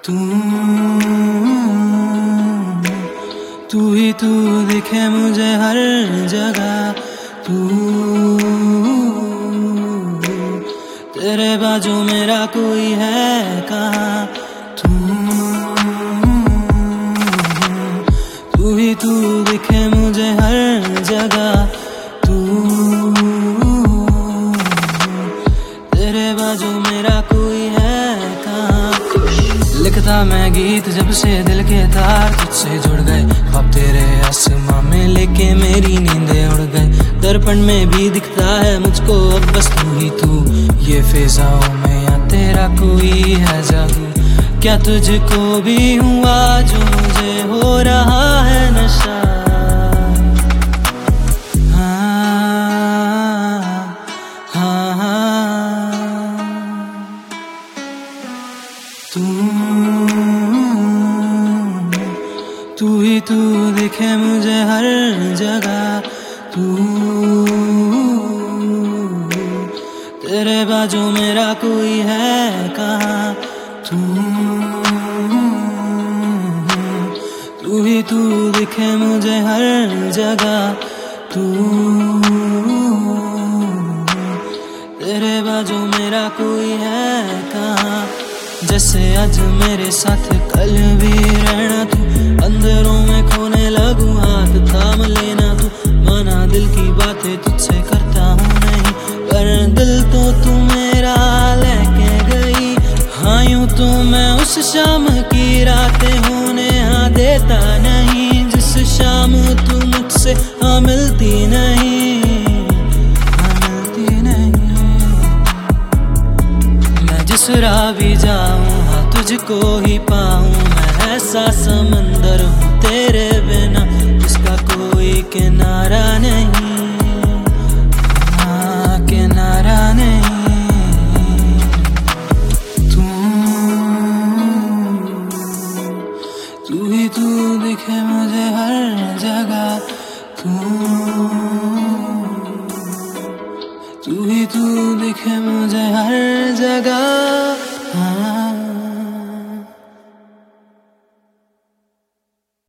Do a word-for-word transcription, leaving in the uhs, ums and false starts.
तू तू ही तू दिखे मुझे हर जगह। तू तेरे बाजू मेरा कोई है कहाँ। तू तू ही तू दिखे मुझे हर जगह। तू तेरे बाजू मेरा कोई है कहाँ। लिखता मैं गीत जब से दिल के तार तुझसे जुड़ गए। ख्वाब तेरे आसमां में लेके मेरी नींदें उड़ गए। दर्पण में भी दिखता है मुझको अब बस तू ही तू। ये फिजाओं में या तेरा कोई है जादू। क्या तुझको भी हुआ जो मुझे हो रहा है नशा। हाँ हाँ हाँ तू तू ही तू दिखे मुझे हर जगह। तू तेरे बाजू मेरा कोई है कहाँ। तू तू ही तू दिखे मुझे हर जगह। तू तेरे बाजू मेरा कोई है कहाँ। जैसे आज मेरे साथ कल भी रहना तू। अंदरों में खोने लगूं हाथ थाम लेना तू। माना दिल की बातें तुझसे करता हूँ नहीं पर दिल तो तू मेरा लेके गई। हाँ यूं तो मैं उस शाम की रातें होने हाँ देता नहीं जिस शाम तू मुझसे हाँ मिलती नहीं। हाँ मिलती नहीं। मैं जिस राह भी जाऊँ हाँ तुझको ही पाऊँ। मैं ऐसा समंदर हूँ तेरे बिना जिसका कोई किनारा नहीं। हाँ किनारा नहीं। तू तू ही तू दिखे मुझे हर जगह। तू